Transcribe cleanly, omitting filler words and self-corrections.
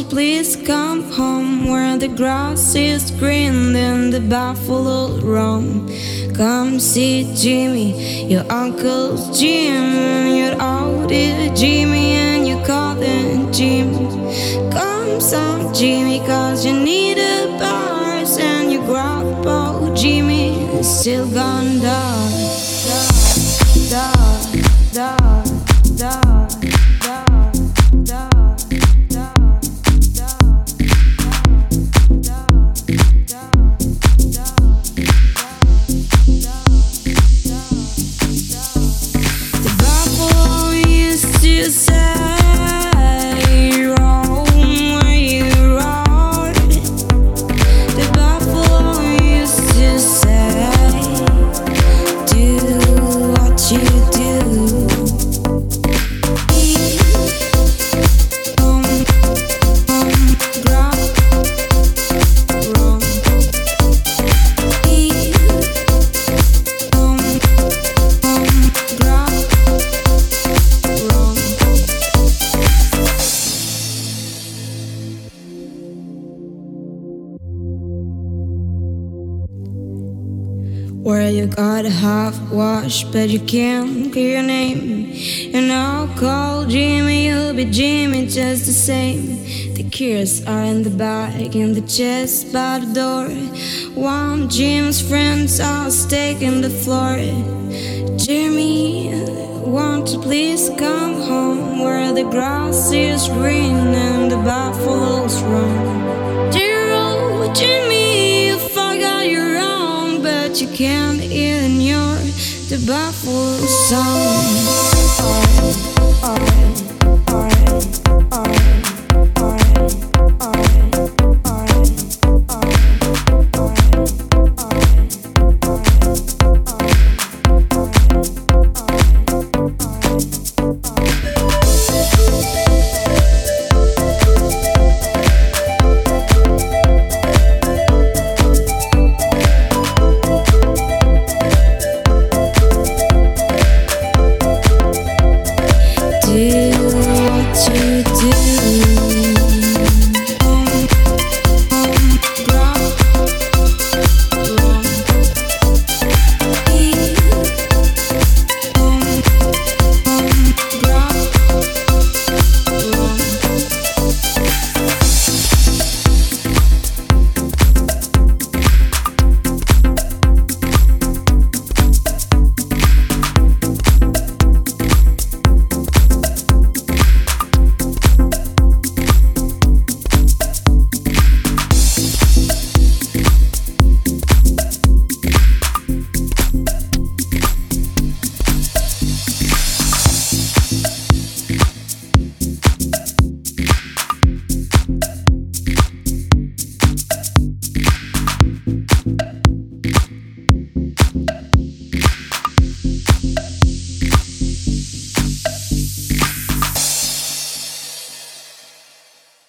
please come home where the grass is green and the buffalo roam? Come see Jimmy, your uncle's Jim, and your older Jimmy, and you call him Jim. Come some Jimmy, cause you need a bars, and your grandpa Jimmy is still gone dark, dark, dark, dark, dark, dark, dark, the buffalo used to say, roam where you roar. The buffalo used to say, do what you do. Where you gotta have wash, but you can't clear your name. And I'll call Jimmy, you'll be Jimmy just the same. The keys are in the bag, in the chest by the door. One Jim's friends are staking the floor. Jimmy, won't you please come home where the grass is green and the buffaloes roam? Dear old Jimmy, if I got you wrong, but you can't ignore the buffalo song.